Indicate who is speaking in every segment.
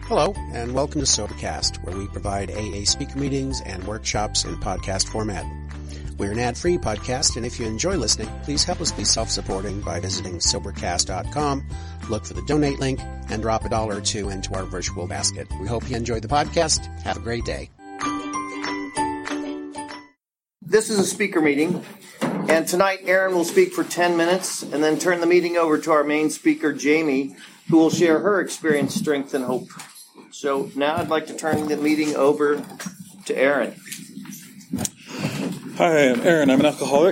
Speaker 1: Hello, and welcome to Sobercast, where we provide AA speaker meetings and workshops in podcast format. We're an ad-free podcast, and if you enjoy listening, please help us be self-supporting by visiting Sobercast.com, look for the donate link, and drop $1 or $2 into our virtual basket. We hope you enjoyed the podcast. Have a great day.
Speaker 2: This is a speaker meeting, and tonight Aaron will speak for 10 minutes and then turn the meeting over to our main speaker, Jamie, who will share her experience, strength, and hope. So now I'd like to turn the meeting over to Aaron.
Speaker 3: Hi, I'm Aaron. I'm an alcoholic.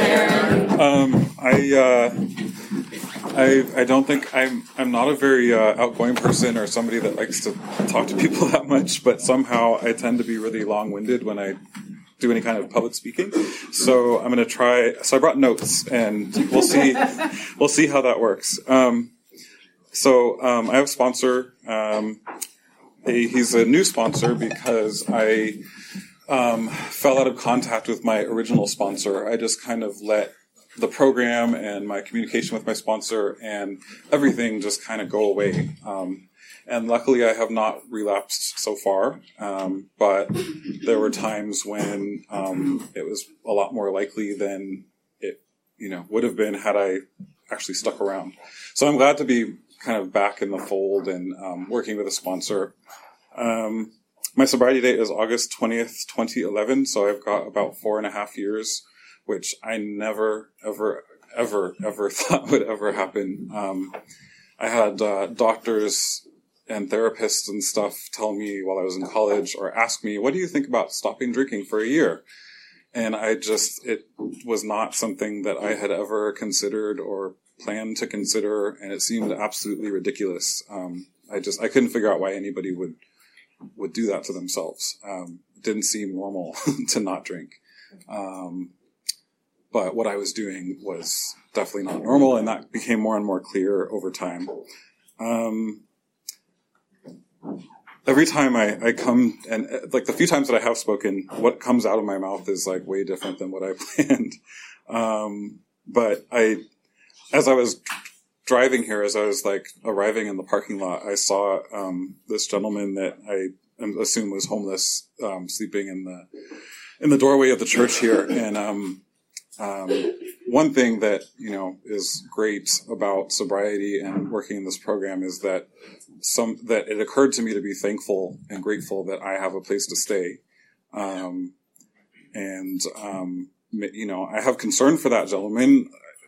Speaker 3: I don't think I'm not a very outgoing person or somebody that likes to talk to people that much, but somehow I tend to be really long-winded when I do any kind of public speaking. So I'm going to try. So I brought notes, and we'll see how that works. I have a sponsor. He's a new sponsor because I fell out of contact with my original sponsor. I just kind of let the program and my communication with my sponsor and everything just kind of go away. And luckily I have not relapsed so far. But there were times when it was a lot more likely than it, would have been had I actually stuck around. So I'm glad to be kind of back in the fold and working with a sponsor. My sobriety date is August 20th, 2011, so I've got about 4.5 years, which I never, ever thought would ever happen. I had doctors and therapists and stuff tell me while I was in college or ask me, what do you think about stopping drinking for a year? And it was not something that I had ever considered or planned to consider, and it seemed absolutely ridiculous. I couldn't figure out why anybody would do that to themselves. It didn't seem normal to not drink. But what I was doing was definitely not normal, and that became more and more clear over time. Every time I come, and like the few times that I have spoken, what comes out of my mouth is like way different than what I planned. But as I was driving here, as I was like arriving in the parking lot, I saw this gentleman that I assume was homeless, sleeping in the doorway of the church here. And one thing that is great about sobriety and working in this program is that it occurred to me to be thankful and grateful that I have a place to stay. I have concern for that gentleman.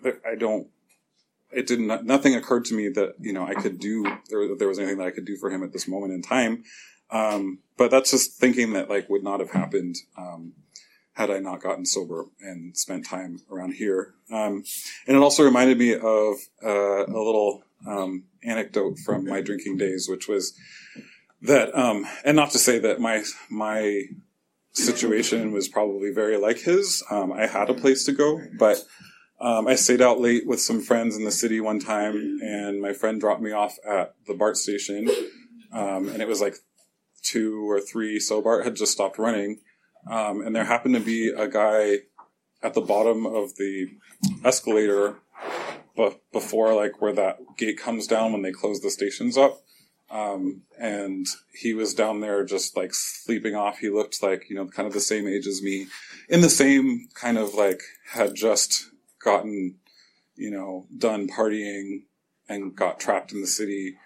Speaker 3: Nothing occurred to me that, I could do, there was anything that I could do for him at this moment in time. But that's just thinking that would not have happened, had I not gotten sober and spent time around here. And it also reminded me of, a little, anecdote from my drinking days, which was that, and not to say that my situation was probably very like his. I had a place to go, but I stayed out late with some friends in the city one time, and my friend dropped me off at the BART station. And it was like 2 or 3, so BART had just stopped running. And there happened to be a guy at the bottom of the escalator before where that gate comes down when they close the stations up. And he was down there just sleeping off. He looked kind of the same age as me, in the same kind of had just gotten, done partying and got trapped in the city.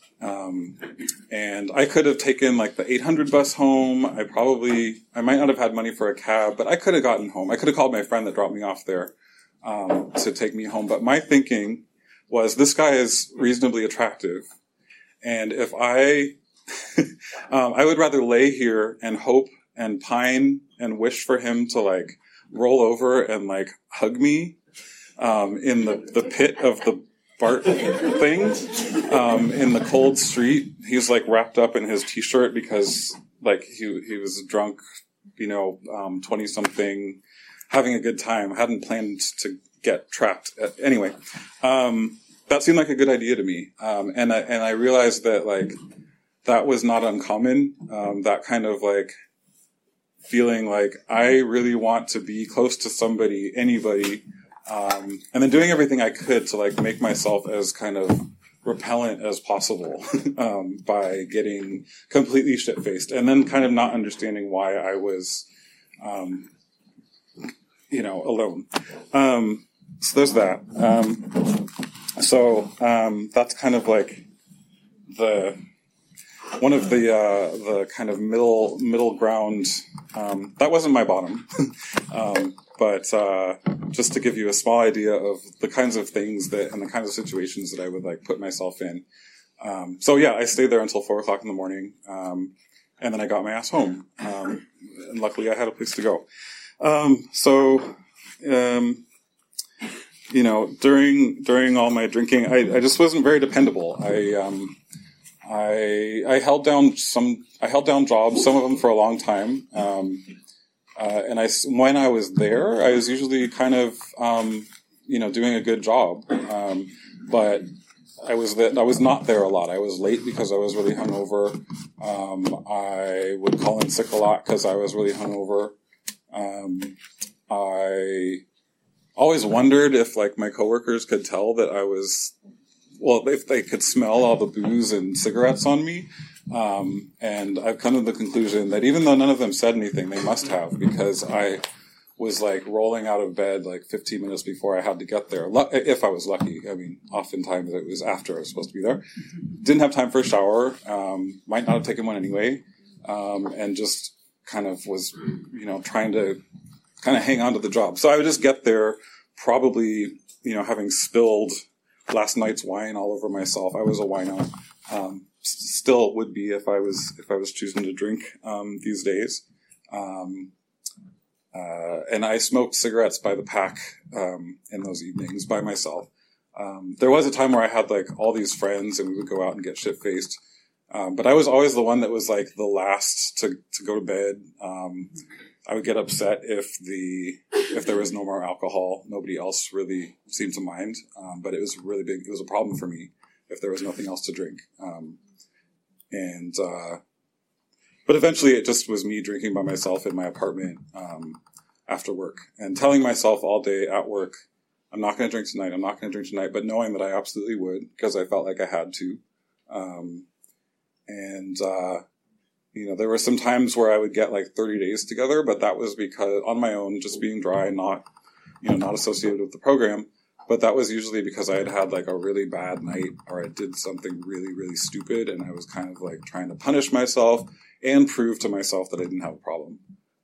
Speaker 3: And I could have taken the 800 bus home. I might not have had money for a cab, but I could have gotten home. I could have called my friend that dropped me off there, to take me home. But my thinking was, this guy is reasonably attractive. And if I would rather lay here and hope and pine and wish for him to roll over and hug me, in the pit of the BART thing, in the cold street. He was wrapped up in his t-shirt because he was drunk, 20 something, having a good time. Hadn't planned to get trapped. Anyway, that seemed like a good idea to me. And I realized that that was not uncommon. That kind of feeling I really want to be close to somebody, anybody, and then doing everything I could to make myself as kind of repellent as possible by getting completely shit-faced, and then kind of not understanding why I was, alone. So there's that. That's kind of like one of the kind of middle ground. That wasn't my bottom, but just to give you a small idea of the kinds of things and the kinds of situations that I would like put myself in. I stayed there until 4:00 in the morning, and then I got my ass home. And luckily, I had a place to go. During all my drinking, I just wasn't very dependable. I held down jobs, some of them for a long time. When I was there, I was usually kind of, doing a good job. But I was not there a lot. I was late because I was really hungover. I would call in sick a lot because I was really hungover. I always wondered if like my coworkers could tell that I was, if they could smell all the booze and cigarettes on me. And I've come to the conclusion that even though none of them said anything, they must have, because I was like rolling out of bed like 15 minutes before I had to get there. If I was lucky. I mean, oftentimes it was after I was supposed to be there. Didn't have time for a shower. Might not have taken one anyway. And just kind of was, trying to kind of hang on to the job. So I would just get there probably, having spilled last night's wine all over myself. I was a wino. Still would be if I was choosing to drink, these days. And I smoked cigarettes by the pack, in those evenings by myself. There was a time where I had like all these friends and we would go out and get shit faced. But I was always the one that was like the last to go to bed. I would get upset if there was no more alcohol. Nobody else really seemed to mind. But it was really big. It was a problem for me if there was nothing else to drink. But eventually it just was me drinking by myself in my apartment, after work, and telling myself all day at work, I'm not going to drink tonight. I'm not going to drink tonight. But knowing that I absolutely would, because I felt like I had to. There were some times where I would get like 30 days together, but that was because on my own, just being dry, not associated with the program. But that was usually because I had had like a really bad night, or I did something really, really stupid. And I was kind of like trying to punish myself and prove to myself that I didn't have a problem.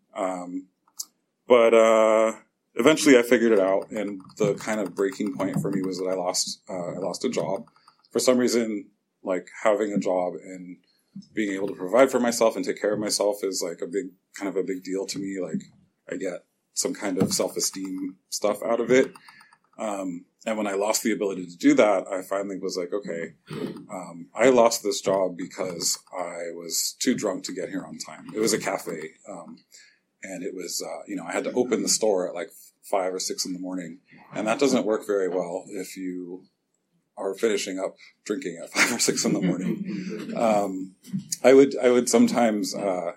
Speaker 3: But eventually I figured it out. And the kind of breaking point for me was that I lost a job. For some reason, like having a job and being able to provide for myself and take care of myself is like a big deal to me. Like I get some kind of self-esteem stuff out of it. And when I lost the ability to do that, I finally was like, okay, I lost this job because I was too drunk to get here on time. It was a cafe. And it was, I had to open the store at like 5 or 6 in the morning. And that doesn't work very well if you are finishing up drinking at 5 or 6 in the morning. I would sometimes, a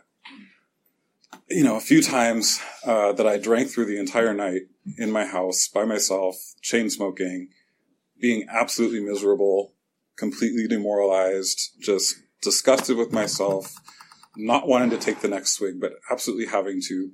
Speaker 3: few times, that I drank through the entire night in my house by myself, chain smoking, being absolutely miserable, completely demoralized, just disgusted with myself, not wanting to take the next swig, but absolutely having to.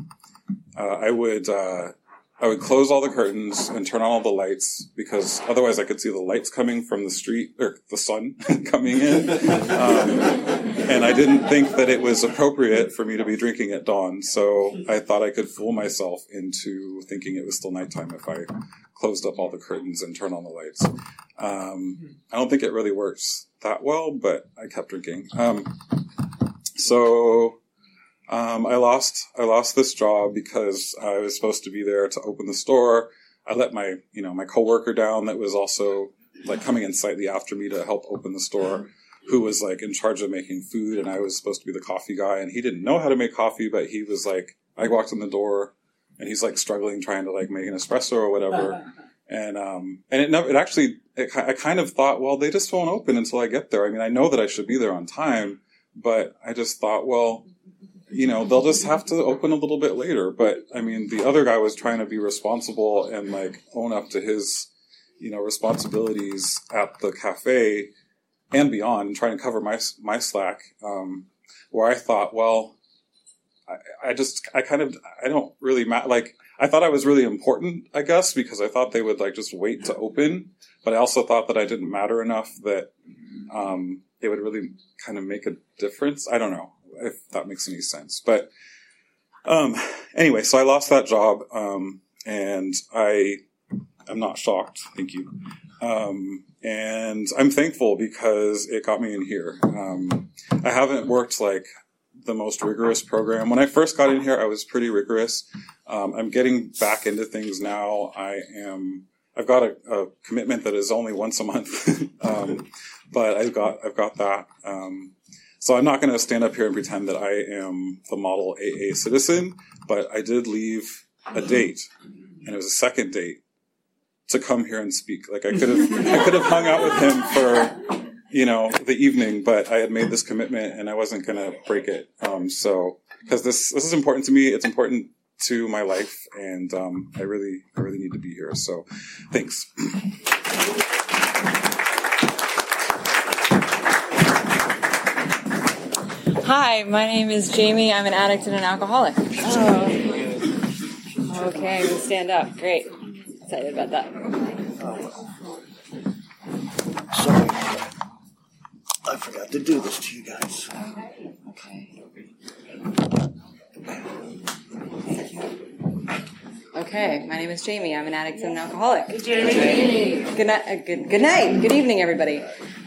Speaker 3: I would close all the curtains and turn on all the lights, because otherwise I could see the lights coming from the street, or the sun coming in. And I didn't think that it was appropriate for me to be drinking at dawn. So I thought I could fool myself into thinking it was still nighttime if I closed up all the curtains and turned on the lights. I don't think it really works that well, but I kept drinking. I lost this job because I was supposed to be there to open the store. I let my coworker down that was also like coming in slightly after me to help open the store, who was like in charge of making food, and I was supposed to be the coffee guy, and he didn't know how to make coffee, but he was like, I walked in the door and he's like struggling trying to like make an espresso or whatever. And I kind of thought, well, they just won't open until I get there. I mean, I know that I should be there on time, but I just thought, well, they'll just have to open a little bit later. But I mean, the other guy was trying to be responsible and like own up to his responsibilities at the cafe and beyond, and trying to cover my slack, where I thought, well, I don't really like, I thought I was really important, I guess, because I thought they would like just wait to open, but I also thought that I didn't matter enough that it would really kind of make a difference. I don't know if that makes any sense, but anyway, so I lost that job, and I'm not shocked. Thank you. And I'm thankful because it got me in here. I haven't worked like the most rigorous program. When I first got in here, I was pretty rigorous. I'm getting back into things now. I've got a commitment that is only once a month. But I've got that. So I'm not going to stand up here and pretend that I am the model AA citizen, but I did leave a date, and it was a second date, to come here and speak. Like I could have hung out with him for, the evening, but I had made this commitment and I wasn't going to break it. So, because this is important to me, it's important to my life, and I really need to be here. So, thanks.
Speaker 4: Hi, my name is Jamie. I'm an addict and an alcoholic. Oh. Okay, I'm going to stand up. Great. Excited about that.
Speaker 2: Sorry. I forgot to do this to you guys.
Speaker 4: Okay. Thank you. Okay, my name is Jamie. I'm an addict and an alcoholic. Hey, Jamie. Good night. Good evening, everybody.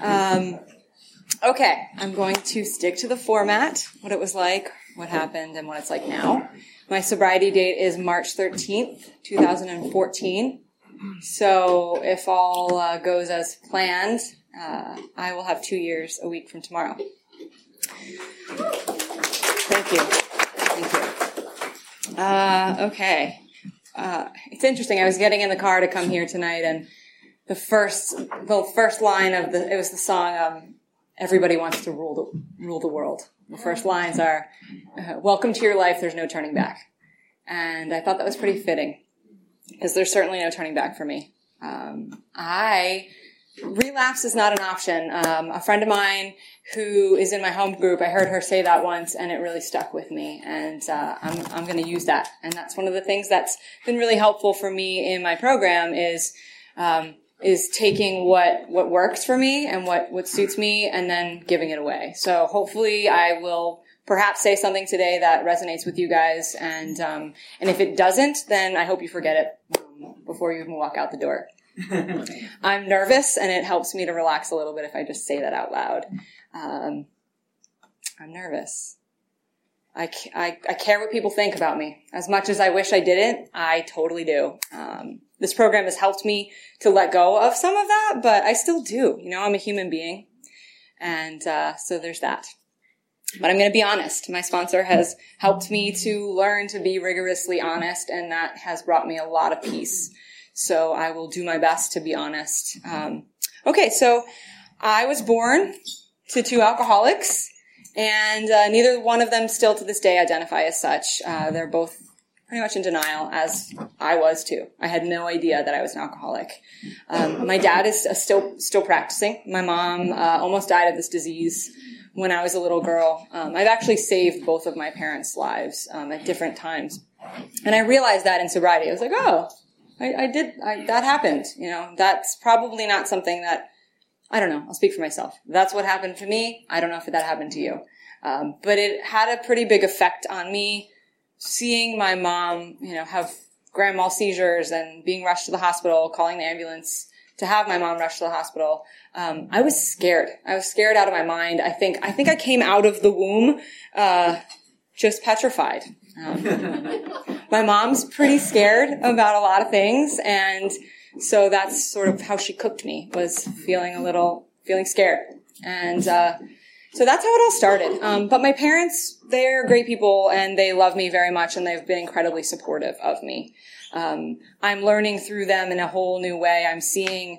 Speaker 4: Okay, I'm going to stick to the format, what it was like, what happened, and what it's like now. My sobriety date is March 13th, 2014. So if all goes as planned, I will have 2 years a week from tomorrow. Thank you. Okay. It's interesting. I was getting in the car to come here tonight, and the first line of it was the song, Everybody Wants to Rule the World. The first lines are, welcome to your life, there's no turning back. And I thought that was pretty fitting, because there's certainly no turning back for me. Relapse is not an option. A friend of mine who is in my home group, I heard her say that once, and it really stuck with me. And I'm going to use that. And that's one of the things that's been really helpful for me in my program is taking what works for me and what suits me, and then giving it away. So hopefully I will perhaps say something today that resonates with you guys, and if it doesn't, then I hope you forget it before you even walk out the door. I'm nervous, and it helps me to relax a little bit if I just say that out loud. I'm nervous. I care what people think about me. As much as I wish I didn't, I totally do. This program has helped me to let go of some of that, but I still do. I'm a human being. And so there's that. But I'm going to be honest. My sponsor has helped me to learn to be rigorously honest, and that has brought me a lot of peace. So I will do my best to be honest. Okay, so I was born to 2 alcoholics, and neither one of them still to this day identify as such. They're both pretty much in denial, as I was too. I had no idea that I was an alcoholic. My dad is still practicing. My mom almost died of this disease when I was a little girl. I've actually saved both of my parents' lives at different times. And I realized that in sobriety. I was like, oh, that happened. That's probably not something that, I don't know, I'll speak for myself. That's what happened to me. I don't know if that happened to you. But it had a pretty big effect on me, seeing my mom, have grand mal seizures and being rushed to the hospital, calling the ambulance to have my mom rushed to the hospital. I was scared. I was scared out of my mind. I think I came out of the womb, just petrified. My mom's pretty scared about a lot of things, and so that's sort of how she cooked me, was feeling scared. And so that's how it all started. But my parents, they're great people, and they love me very much, and they've been incredibly supportive of me. I'm learning through them in a whole new way. I'm seeing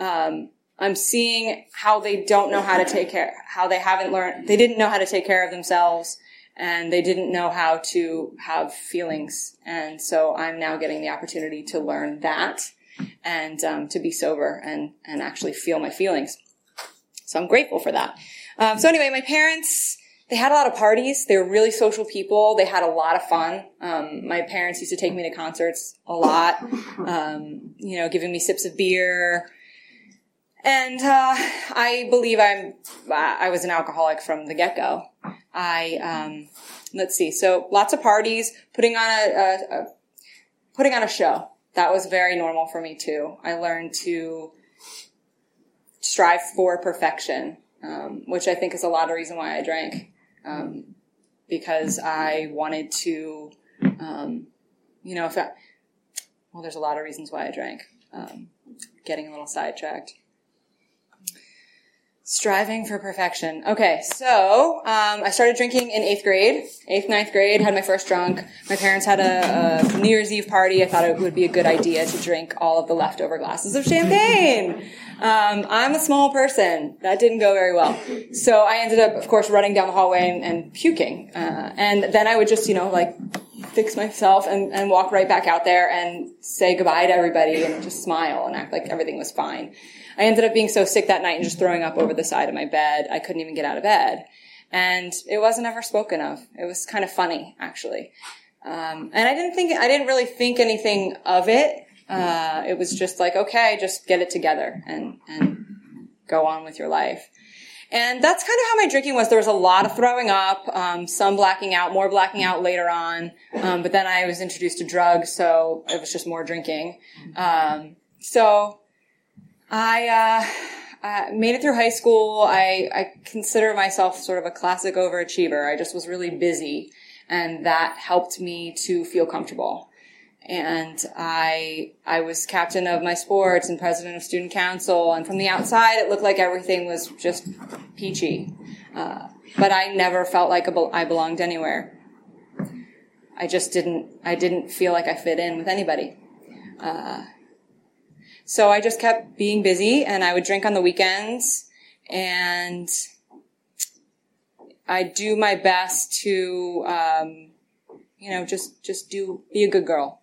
Speaker 4: how they don't know how to take care, how they didn't know how to take care of themselves, and they didn't know how to have feelings. And so I'm now getting the opportunity to learn that. and to be sober and actually feel my feelings. So I'm grateful for that. So anyway, my parents, they had a lot of parties. They were really social people. They had a lot of fun. My parents used to take me to concerts a lot, giving me sips of beer. And I believe I was an alcoholic from the get-go. Let's see. So lots of parties, putting on a show. That was very normal for me too. I learned to strive for perfection, which I think is a lot of reason why I drank. Because I wanted to, there's a lot of reasons why I drank. Getting a little sidetracked. Striving for perfection. Okay, so I started drinking in 8th, 9th grade, had my first drunk. My parents had a New Year's Eve party. I thought it would be a good idea to drink all of the leftover glasses of champagne. I'm a small person. That didn't go very well. So I ended up, of course, running down the hallway and puking. And then I would just, fix myself and walk right back out there and say goodbye to everybody and just smile and act like everything was fine. I ended up being so sick that night and just throwing up over the side of my bed. I couldn't even get out of bed. And it wasn't ever spoken of. It was kind of funny, actually. And I didn't really think anything of it. It was just like, okay, just get it together and go on with your life. And that's kind of how my drinking was. There was a lot of throwing up, some blacking out, more blacking out later on. But then I was introduced to drugs, so it was just more drinking. So I made it through high school. I consider myself sort of a classic overachiever. I just was really busy, and that helped me to feel comfortable. And I was captain of my sports and president of student council, and from the outside it looked like everything was just peachy. But I never felt like I belonged anywhere. I didn't feel like I fit in with anybody. So I just kept being busy, and I would drink on the weekends, and I do my best to, be a good girl.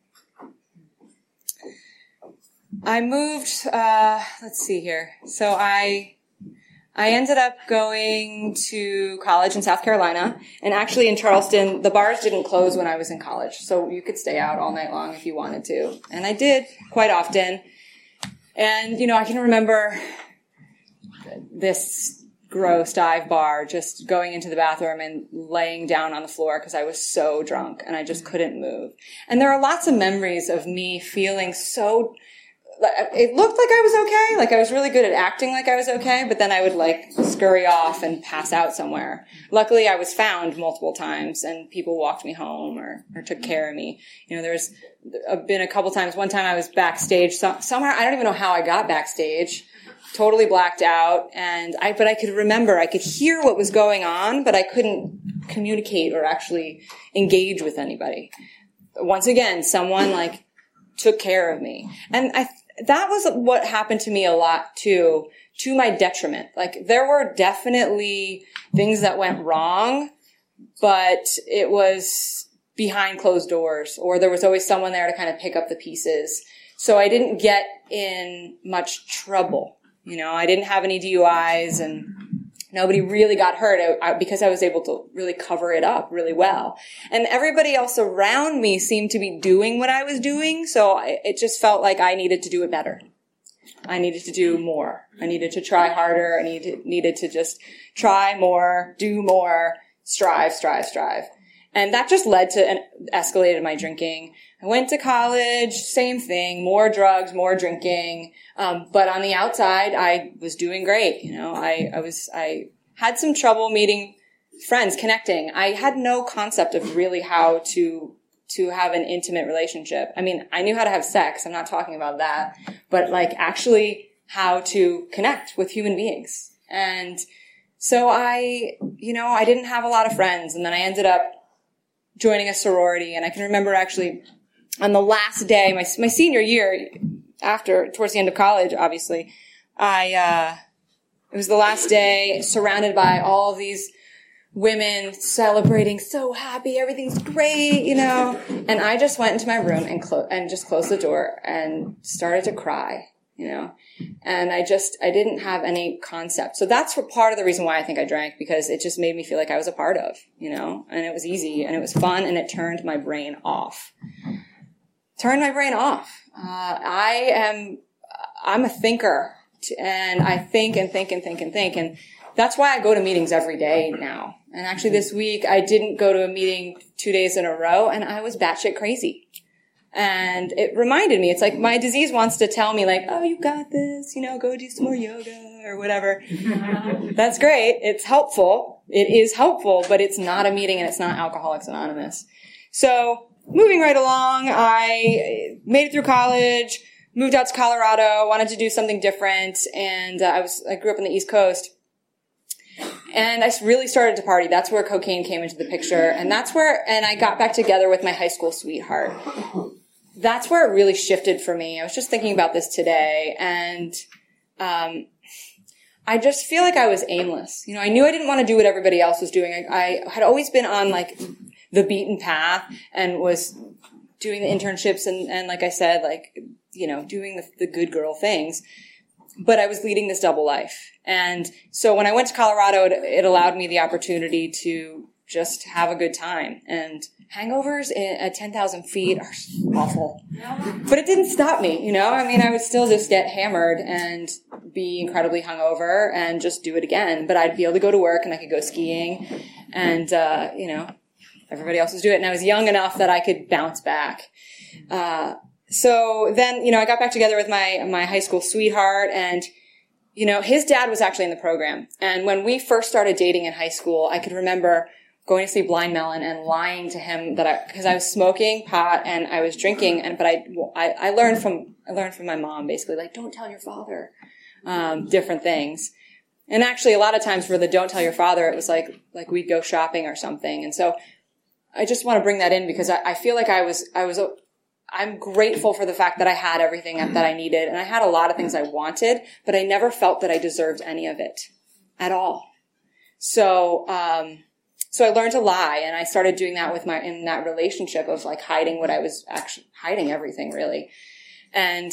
Speaker 4: I moved, let's see here. So I ended up going to college in South Carolina, and actually in Charleston, the bars didn't close when I was in college, so you could stay out all night long if you wanted to. And I did quite often. And, I can remember this gross dive bar, just going into the bathroom and laying down on the floor because I was so drunk and I just couldn't move. And there are lots of memories of me feeling so, it looked like I was okay, like I was really good at acting like I was okay, but then I would scurry off and pass out somewhere. Luckily, I was found multiple times and people walked me home or took care of me. There's been a couple times. One time I was backstage somewhere. I don't even know how I got backstage. Totally blacked out. But I could remember, I could hear what was going on, but I couldn't communicate or actually engage with anybody. Once again, someone took care of me. And that was what happened to me a lot too, to my detriment. There were definitely things that went wrong, but it was behind closed doors, or there was always someone there to kind of pick up the pieces. So I didn't get in much trouble. I didn't have any DUIs and nobody really got hurt because I was able to really cover it up really well. And everybody else around me seemed to be doing what I was doing, so it just felt like I needed to do it better. I needed to do more. I needed to try harder. I needed to just try more, do more, strive. And that just led to and escalated my drinking. I went to college, same thing, more drugs, more drinking. But on the outside, I was doing great. I had some trouble meeting friends, connecting. I had no concept of really how to have an intimate relationship. I mean, I knew how to have sex. I'm not talking about that, but actually how to connect with human beings. And so I didn't have a lot of friends. And then I ended up joining a sorority. And I can remember actually on the last day, my senior year, towards the end of college, obviously, it was the last day, surrounded by all of these women celebrating, so happy, everything's great, you know. And I just went into my room and just closed the door and started to cry, you know. And I didn't have any concept. So that's part of the reason why I think I drank, because it just made me feel like I was a part of, you know. And it was easy and it was fun and it turned my brain off. I'm a thinker, and I think and think and think and think. And that's why I go to meetings every day now. And actually this week I didn't go to a meeting 2 days in a row, and I was batshit crazy. And it reminded me, it's like my disease wants to tell me like, oh, you got this, you know, go do some more yoga or whatever. That's great. It's helpful. It is helpful, but it's not a meeting and it's not Alcoholics Anonymous. So moving right along, I made it through college, moved out to Colorado, wanted to do something different. And I grew up on the East Coast. And I really started to party. That's where cocaine came into the picture. And I got back together with my high school sweetheart. That's where it really shifted for me. I was just thinking about this today, and I just feel like I was aimless. You know, I knew I didn't want to do what everybody else was doing. I had always been on like the beaten path and was doing the internships and like I said, like, you know, doing the good girl things. But I was leading this double life. And so when I went to Colorado, it allowed me the opportunity to just have a good time. And hangovers at 10,000 feet are awful. But it didn't stop me, you know? I mean, I would still just get hammered and be incredibly hungover and just do it again. But I'd be able to go to work and I could go skiing. And, you know, everybody else was doing it. And I was young enough that I could bounce back. So then, you know, I got back together with my high school sweetheart, and, you know, his dad was actually in the program. And when we first started dating in high school, I could remember going to see Blind Melon and lying to him because I was smoking pot and I was drinking, but I learned from my mom basically, like, don't tell your father, different things. And actually a lot of times for the don't tell your father, it was like we'd go shopping or something. And so I just want to bring that in because I feel like I'm grateful for the fact that I had everything that I needed, and I had a lot of things I wanted, but I never felt that I deserved any of it at all. So I learned to lie, and I started doing that in that relationship of like hiding what I was actually hiding, everything really. And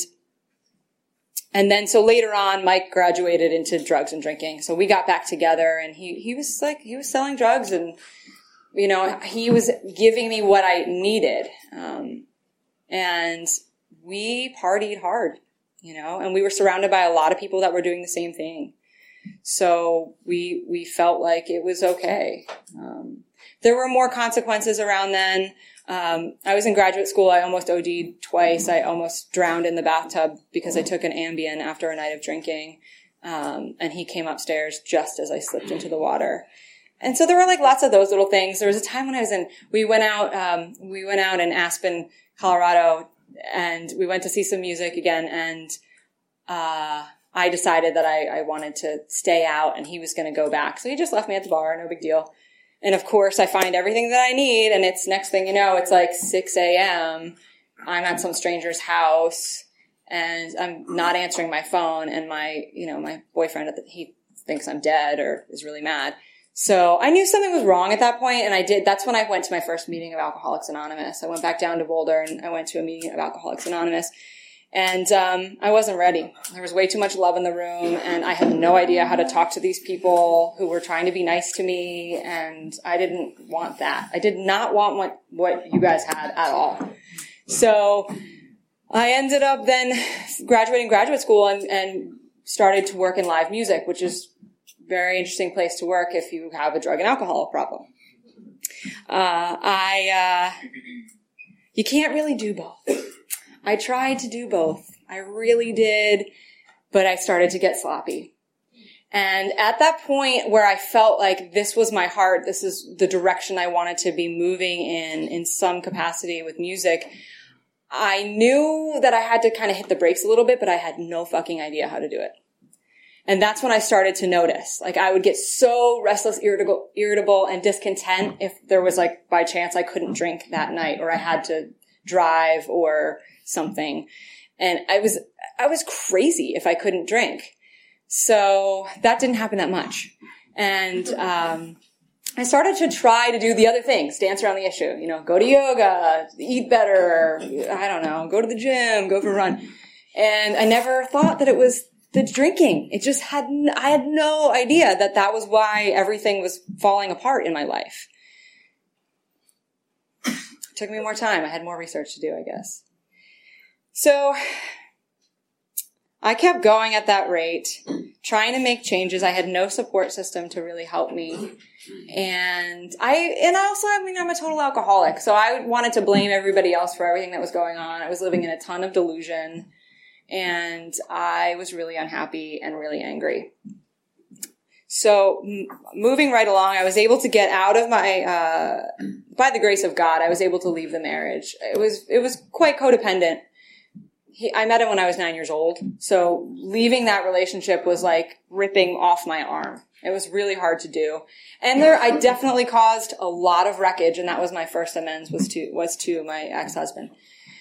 Speaker 4: then so later on, Mike graduated into drugs and drinking. So we got back together, and he was selling drugs, and, you know, he was giving me what I needed. And we partied hard, you know, and we were surrounded by a lot of people that were doing the same thing. So we felt like it was okay. There were more consequences around then. I was in graduate school. I almost OD'd twice. I almost drowned in the bathtub because I took an Ambien after a night of drinking. And he came upstairs just as I slipped into the water. And so there were like lots of those little things. There was a time when we went out in Aspen, Colorado, and we went to see some music again, and I decided that I wanted to stay out, and he was going to go back. So he just left me at the bar, no big deal. And of course, I find everything that I need, and it's next thing you know, it's like 6 a.m. I'm at some stranger's house, and I'm not answering my phone, and my boyfriend, he thinks I'm dead or is really mad. So I knew something was wrong at that point, and that's when I went to my first meeting of Alcoholics Anonymous. I went back down to Boulder, and I went to a meeting of Alcoholics Anonymous, and I wasn't ready. There was way too much love in the room, and I had no idea how to talk to these people who were trying to be nice to me, and I didn't want that. I did not want what you guys had at all. So I ended up then graduating graduate school and started to work in live music, which is very interesting place to work if you have a drug and alcohol problem. You can't really do both. I tried to do both. I really did, but I started to get sloppy. And at that point where I felt like this was my heart, this is the direction I wanted to be moving in some capacity with music, I knew that I had to kind of hit the brakes a little bit, but I had no fucking idea how to do it. And that's when I started to notice. Like, I would get so restless, irritable, and discontent if there was, like, by chance I couldn't drink that night, or I had to drive or something. And I was crazy if I couldn't drink. So that didn't happen that much. And I started to try to do the other things, dance around the issue, go to yoga, eat better, I don't know, go to the gym, go for a run. And I never thought that it was the drinking. I had no idea that was why everything was falling apart in my life. It took me more time. I had more research to do, I guess. So I kept going at that rate, trying to make changes. I had no support system to really help me. And I'm a total alcoholic. So I wanted to blame everybody else for everything that was going on. I was living in a ton of delusion. And I was really unhappy and really angry. So moving right along, I was able to get out of my, by the grace of God, I was able to leave the marriage. It was quite codependent. I met him when I was 9 years old. So leaving that relationship was like ripping off my arm. It was really hard to do. And I definitely caused a lot of wreckage. And that was my first amends was to my ex-husband.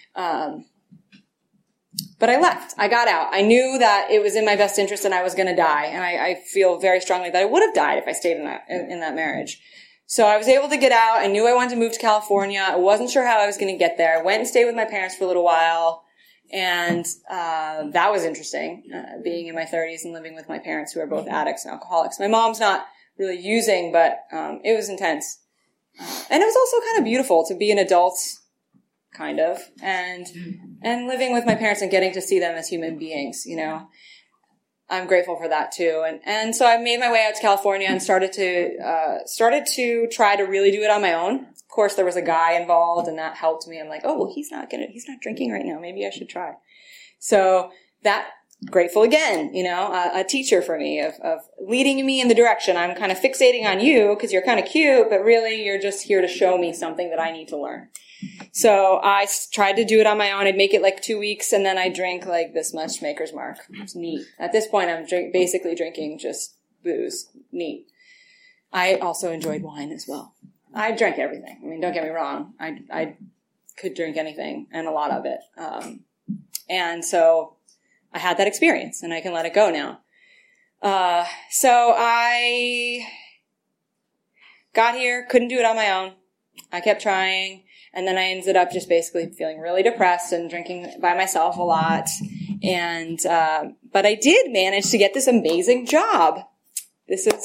Speaker 4: But I left. I got out. I knew that it was in my best interest and I was going to die. And I feel very strongly that I would have died if I stayed in that marriage. So I was able to get out. I knew I wanted to move to California. I wasn't sure how I was going to get there. I went and stayed with my parents for a little while. And that was interesting, being in my 30s and living with my parents who are both addicts and alcoholics. My mom's not really using, but it was intense. And it was also kind of beautiful to be an adult, kind of, and living with my parents and getting to see them as human beings, I'm grateful for that too. And so I made my way out to California and started to try to really do it on my own. Of course, there was a guy involved and that helped me. I'm like, oh, well, he's not drinking right now. Maybe I should try. So that, grateful again, a teacher for me of leading me in the direction. I'm kind of fixating on you because you're kind of cute, but really you're just here to show me something that I need to learn. So I tried to do it on my own. I'd make it like 2 weeks and then I drink like this much Maker's Mark. It's neat. At this point, I'm basically drinking just booze. Neat. I also enjoyed wine as well. I drank everything. I mean, don't get me wrong. I could drink anything and a lot of it. And so I had that experience and I can let it go now. So I got here, couldn't do it on my own. I kept trying. And then I ended up just basically feeling really depressed and drinking by myself a lot. And, but I did manage to get this amazing job. This is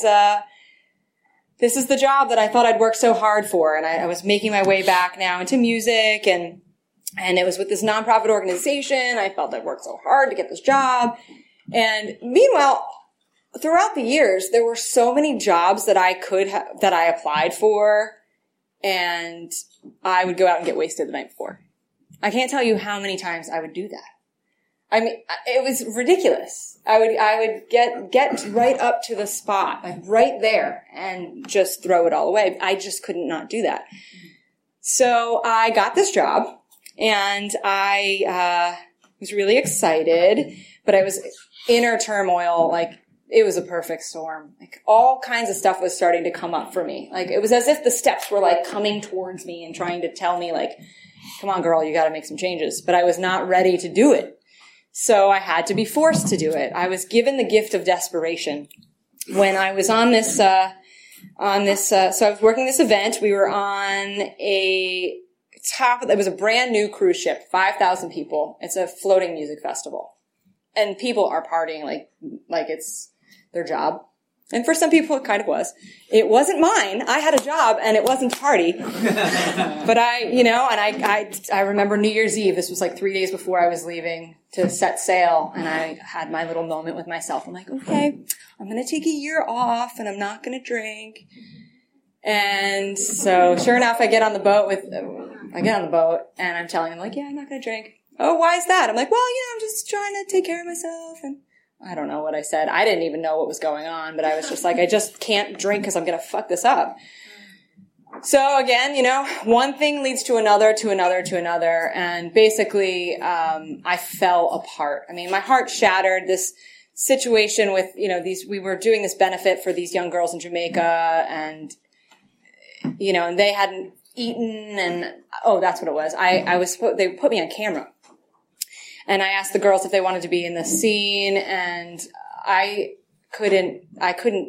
Speaker 4: the job that I thought I'd worked so hard for. And I was making my way back now into music and it was with this nonprofit organization. I felt I'd worked so hard to get this job. And meanwhile, throughout the years, there were so many jobs that I applied for. And I would go out and get wasted the night before. I can't tell you how many times I would do that. I mean, it was ridiculous. I would get right up to the spot, like right there, and just throw it all away. I just couldn't not do that. So I got this job, and I was really excited, but I was inner turmoil, like, it was a perfect storm. Like all kinds of stuff was starting to come up for me. Like it was as if the steps were like coming towards me and trying to tell me like, come on girl, you got to make some changes. But I was not ready to do it. So I had to be forced to do it. I was given the gift of desperation when I was on this, so I was working this event. We were on it was a brand new cruise ship, 5,000 people. It's a floating music festival. And people are partying like it's their job. And for some people, it kind of was. It wasn't mine. I had a job and it wasn't to party. But I remember New Year's Eve. This was like 3 days before I was leaving to set sail. And I had my little moment with myself. I'm like, okay, I'm going to take a year off and I'm not going to drink. And so sure enough, I get on the boat and I'm telling them like, yeah, I'm not going to drink. Oh, why is that? I'm like, well, I'm just trying to take care of myself. And I don't know what I said. I didn't even know what was going on, but I was just like, I just can't drink because I'm going to fuck this up. So again, one thing leads to another, to another, to another. And basically, I fell apart. I mean, my heart shattered. This situation with, we were doing this benefit for these young girls in Jamaica and, and they hadn't eaten and, oh, that's what it was. They put me on camera. And I asked the girls if they wanted to be in the scene, and I couldn't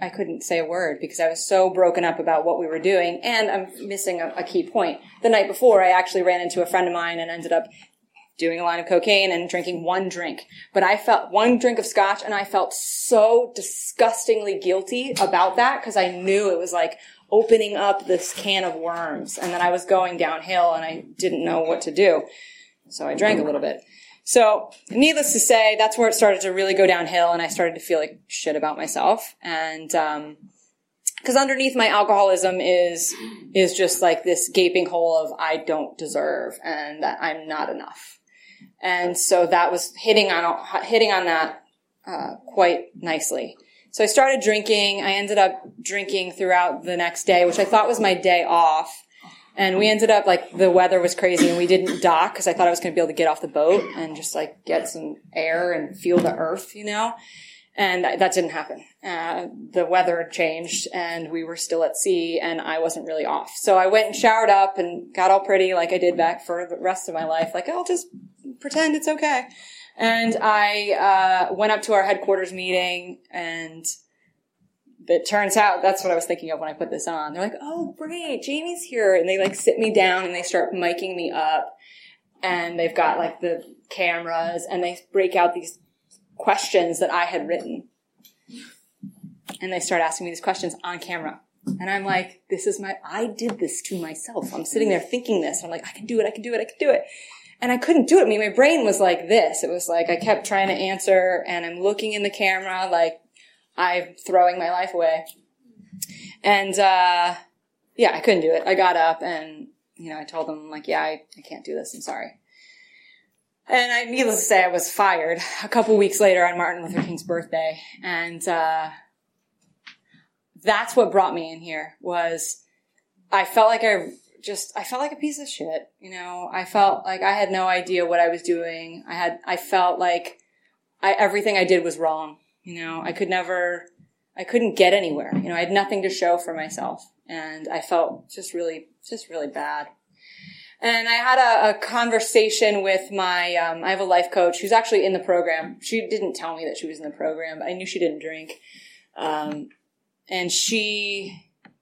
Speaker 4: couldn't say a word because I was so broken up about what we were doing. And I'm missing a key point. The night before, I actually ran into a friend of mine and ended up doing a line of cocaine and drinking one drink. But I felt one drink of scotch, and I felt so disgustingly guilty about that because I knew it was like opening up this can of worms, and that I was going downhill and I didn't know what to do. So I drank a little bit. So needless to say, that's where it started to really go downhill, and I started to feel like shit about myself. And because underneath my alcoholism is just like this gaping hole of I don't deserve and that I'm not enough. And so that was hitting on that quite nicely. So I started drinking. I ended up drinking throughout the next day, which I thought was my day off. And we ended up, like, the weather was crazy and we didn't dock because I thought I was going to be able to get off the boat and just, like, get some air and feel the earth, you know? And that didn't happen. The weather changed and we were still at sea and I wasn't really off. So I went and showered up and got all pretty like I did back for the rest of my life. Like, I'll just pretend it's okay. And I went up to our headquarters meeting, and it turns out that's what I was thinking of when I put this on. They're like, oh, great, Jamie's here. And they, like, sit me down and they start miking me up. And they've got, like, the cameras, and they break out these questions that I had written. And they start asking me these questions on camera. And I'm like, I did this to myself. I'm sitting there thinking this. I'm like, I can do it. And I couldn't do it. I mean, my brain was like this. It was like I kept trying to answer, and I'm looking in the camera like I'm throwing my life away. And, I couldn't do it. I got up and, I told them, like, I can't do this. I'm sorry. And needless to say, I was fired a couple weeks later on Martin Luther King's birthday. And, that's what brought me in here was I felt like I felt like a piece of shit. I felt like I had no idea what I was doing. I felt like everything I did was wrong. I couldn't get anywhere. I had nothing to show for myself. And I felt just really bad. And I had a conversation with my, I have a life coach who's actually in the program. She didn't tell me that she was in the program, but I knew she didn't drink. And she's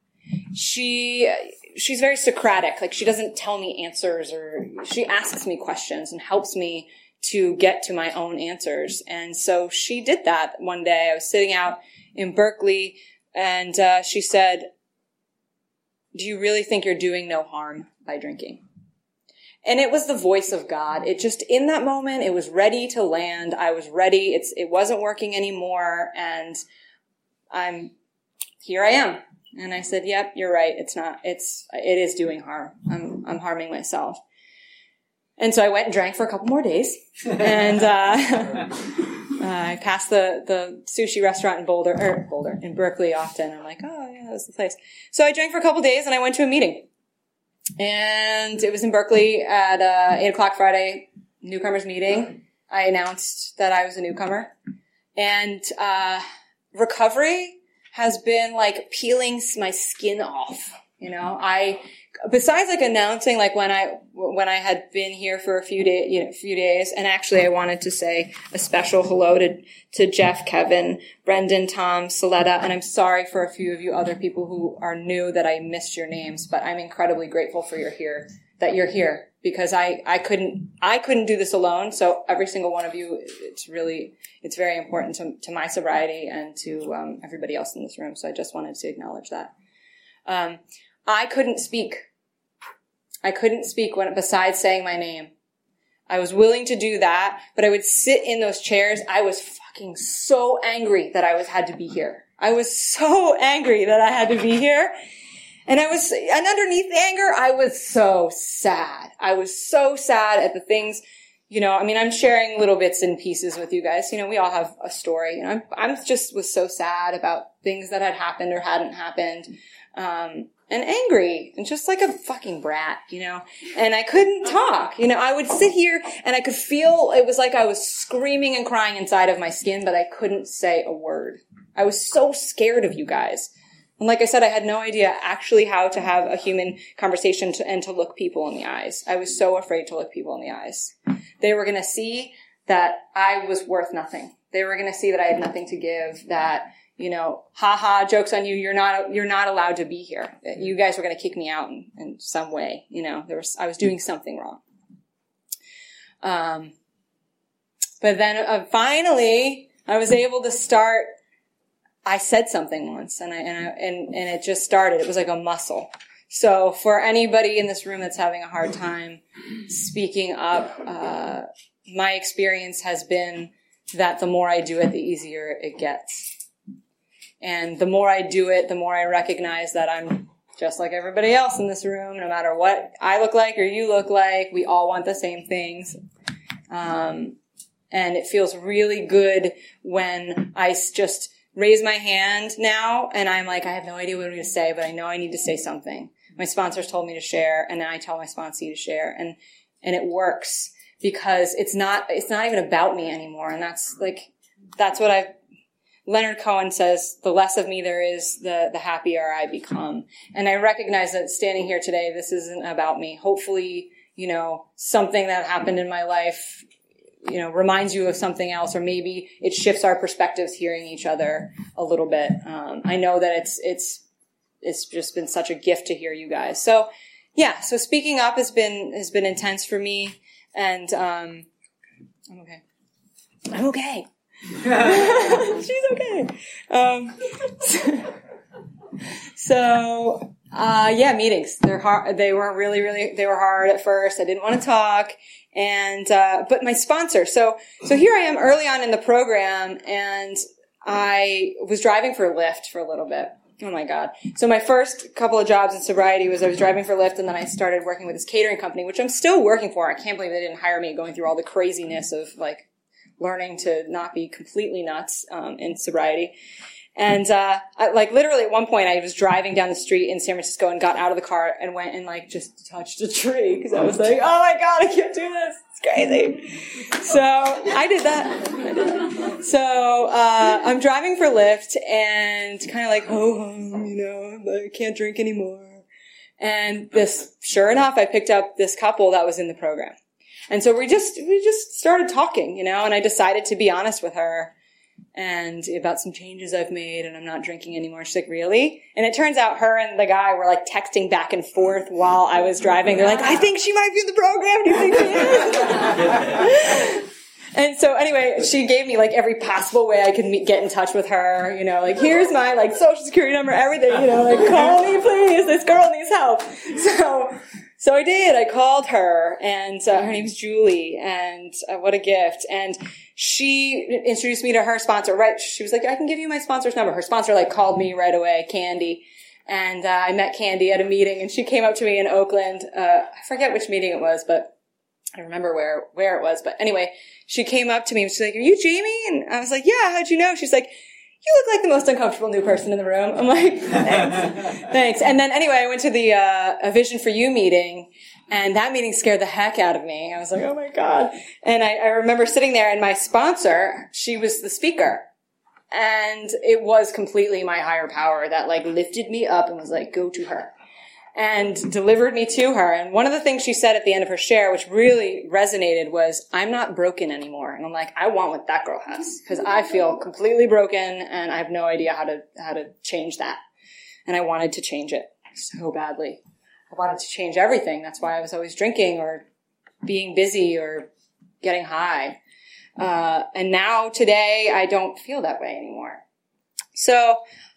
Speaker 4: very Socratic. Like, she doesn't tell me answers, or she asks me questions and helps me to get to my own answers. And so she did that one day. I was sitting out in Berkeley, and she said, do you really think you're doing no harm by drinking? And it was the voice of God. It just, in that moment, it was ready to land. I was ready. It wasn't working anymore. And here I am. And I said, yep, you're right. It is doing harm. I'm harming myself. And so I went and drank for a couple more days. And, I passed the sushi restaurant in Berkeley often. I'm like, oh yeah, that's the place. So I drank for a couple days and I went to a meeting. And it was in Berkeley at 8:00 Friday, newcomers meeting. I announced that I was a newcomer. And recovery has been like peeling my skin off. Besides like announcing like when I had been here for a few days, and actually I wanted to say a special hello to Jeff, Kevin, Brendan, Tom, Soletta, and I'm sorry for a few of you other people who are new that I missed your names, but I'm incredibly grateful for that you're here, because I couldn't do this alone. So every single one of you, it's very important to my sobriety and to everybody else in this room. So I just wanted to acknowledge that. I couldn't speak besides saying my name. I was willing to do that, but I would sit in those chairs. I was fucking so angry that I had to be here. I was so angry that I had to be here. And underneath the anger, I was so sad. I was so sad at the things, I'm sharing little bits and pieces with you guys. We all have a story. I'm just was so sad about things that had happened or hadn't happened. And angry and just like a fucking brat, and I couldn't talk, I would sit here and I could feel it was like I was screaming and crying inside of my skin, but I couldn't say a word. I was so scared of you guys. And like I said, I had no idea actually how to have a human conversation and to look people in the eyes. I was so afraid to look people in the eyes. They were going to see that I was worth nothing. They were going to see that I had nothing to give, that, haha, joke's on you. You're not allowed to be here. You guys were going to kick me out in some way. I was doing something wrong. But then finally I was able to start. I said something once and it just started. It was like a muscle. So for anybody in this room that's having a hard time speaking up, my experience has been that the more I do it, the easier it gets. And the more I do it, the more I recognize that I'm just like everybody else in this room, no matter what I look like or you look like, we all want the same things. And it feels really good when I just raise my hand now and I'm like, I have no idea what I'm going to say, but I know I need to say something. My sponsors told me to share, and then I tell my sponsee to share, and it works because it's not even about me anymore. And that's what Leonard Cohen says, the less of me there is, the happier I become. And I recognize that standing here today, this isn't about me. Hopefully, something that happened in my life, reminds you of something else, or maybe it shifts our perspectives hearing each other a little bit. I know that it's just been such a gift to hear you guys. So yeah, so speaking up has been intense for me, and I'm okay. I'm okay. She's okay. Meetings. They're hard. They were they were hard at first. I didn't want to talk. And, but my sponsor. So here I am early on in the program, and I was driving for Lyft for a little bit. Oh my God. So my first couple of jobs in sobriety was I was driving for Lyft, and then I started working with this catering company, which I'm still working for. I can't believe they didn't hire me, going through all the craziness of learning to not be completely nuts, in sobriety. And, literally at one point I was driving down the street in San Francisco and got out of the car and went and just touched a tree because I was like, oh my God, I can't do this. It's crazy. So I did that. So, I'm driving for Lyft and kind of I can't drink anymore. And sure enough, I picked up this couple that was in the program. And so we just started talking, and I decided to be honest with her and about some changes I've made, and I'm not drinking anymore. She's like, really? And it turns out her and the guy were texting back and forth while I was driving. They're like, I think she might be in the program. Do you think she is? And so anyway, she gave me every possible way I could get in touch with her. Here's my social security number, everything. Call me please. This girl needs help. So I did. I called her, and her name's Julie, and what a gift. And she introduced me to her sponsor, right? She was like, I can give you my sponsor's number. Her sponsor called me right away, Candy. And I met Candy at a meeting, and she came up to me in Oakland. I forget which meeting it was, but I remember where it was. But anyway, she came up to me and she's like, are you Jamie? And I was like, yeah, how'd you know? She's like, you look like the most uncomfortable new person in the room. I'm like, thanks. And then anyway, I went to the A Vision for You meeting, and that meeting scared the heck out of me. I was like, oh my God. And I remember sitting there, and my sponsor, she was the speaker. And it was completely my higher power that lifted me up and was like, go to her. And delivered me to her. And one of the things she said at the end of her share, which really resonated, was, I'm not broken anymore. And I'm like, I want what that girl has, because I feel completely broken and I have no idea how to change that. And I wanted to change it so badly. I wanted to change everything. That's why I was always drinking or being busy or getting high. And now today I don't feel that way anymore. So,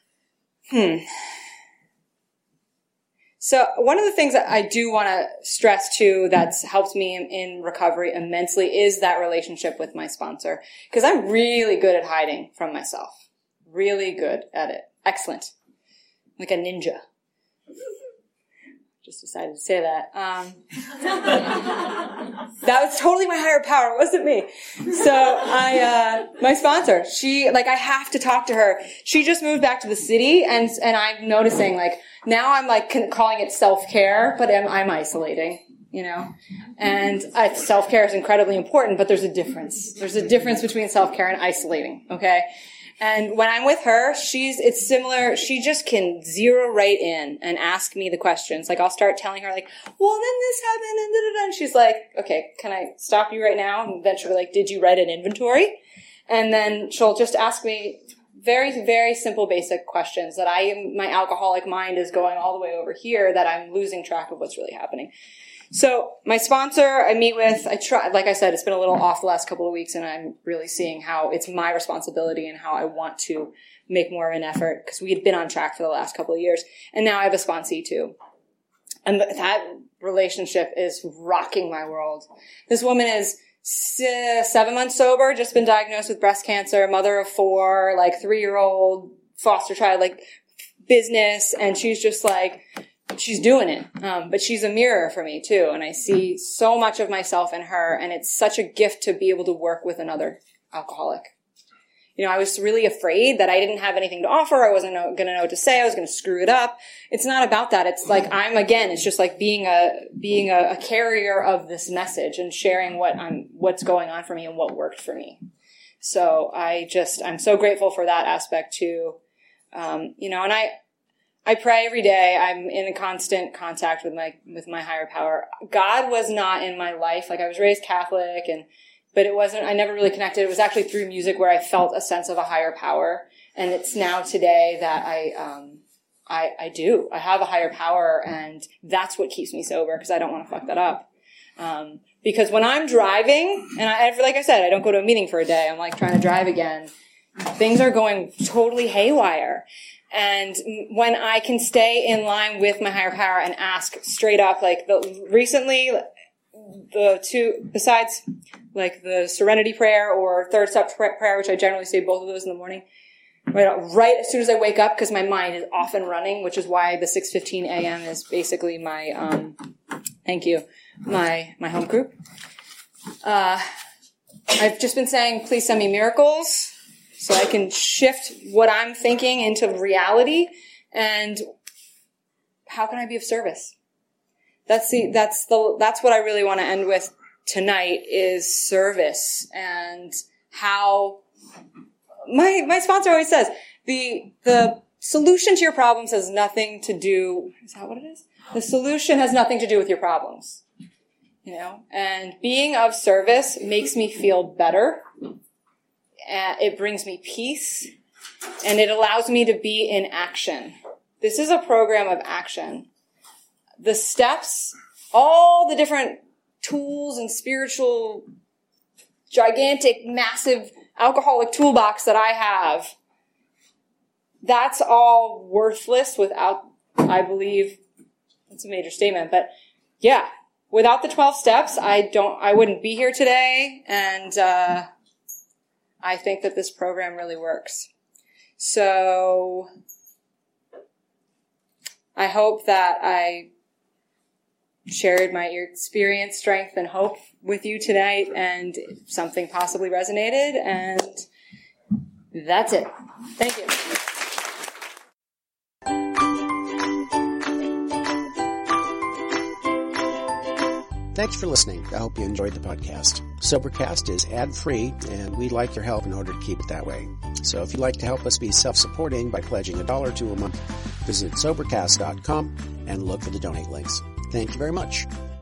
Speaker 4: So one of the things that I do want to stress too that's helped me in recovery immensely is that relationship with my sponsor. Because I'm really good at hiding from myself. Really good at it. Excellent. Like a ninja. Just decided to say that. That was totally my higher power. It wasn't me. So my sponsor, she, I have to talk to her. She just moved back to the city, and I'm noticing, now I'm calling it self-care, but I'm isolating, and self-care is incredibly important, but there's a difference. There's a difference between self-care and isolating. Okay. And when I'm with her, it's similar. She just can zero right in and ask me the questions. I'll start telling her well, then this happened and da-da-da. And she's like, okay, can I stop you right now? And then she'll be like, did you write an inventory? And then she'll just ask me very, very simple, basic questions that my alcoholic mind is going all the way over here, that I'm losing track of what's really happening. So my sponsor I meet with, like I said, it's been a little off the last couple of weeks, and I'm really seeing how it's my responsibility and how I want to make more of an effort, because we had been on track for the last couple of years. And now I have a sponsee too. And that relationship is rocking my world. This woman is 7 months sober, just been diagnosed with breast cancer, mother of 4, 3-year-old foster child, business. And she's just she's doing it. But she's a mirror for me too. And I see so much of myself in her. And it's such a gift to be able to work with another alcoholic. I was really afraid that I didn't have anything to offer. I wasn't going to know what to say. I was going to screw it up. It's not about that. It's it's just being a carrier of this message and sharing what's going on for me and what worked for me. So I'm so grateful for that aspect too. And I pray every day. I'm in a constant contact with my higher power. God was not in my life. I was raised Catholic, but it wasn't, I never really connected. It was actually through music where I felt a sense of a higher power. And it's now today that I do. I have a higher power, and that's what keeps me sober, because I don't want to fuck that up. Because when I'm driving, and like I said, I don't go to a meeting for a day. I'm trying to drive again. Things are going totally haywire. And when I can stay in line with my higher power and ask straight up, recently, the two, besides the serenity prayer or third step prayer, which I generally say both of those in the morning, right as soon as I wake up, because my mind is off and running, which is why the 6:15 a.m. is basically my, my home group. I've just been saying, please send me miracles so I can shift what I'm thinking into reality. And how can I be of service? That's what I really want to end with tonight, is service, and how my sponsor always says the solution to your problems has nothing to do. Is that what it is? The solution has nothing to do with your problems, and being of service makes me feel better. It brings me peace, and it allows me to be in action. This is a program of action. The steps, all the different tools and spiritual, gigantic, massive alcoholic toolbox that I have, that's all worthless without, I believe, that's a major statement, but yeah, without the 12 steps, I wouldn't be here today, and I think that this program really works. So I hope that I shared my experience, strength, and hope with you tonight, and something possibly resonated, and that's it. Thank you.
Speaker 1: Thanks for listening. I hope you enjoyed the podcast. Sobercast is ad-free, and we'd like your help in order to keep it that way. So if you'd like to help us be self-supporting by pledging $1 or $2 a month, visit Sobercast.com and look for the donate links. Thank you very much.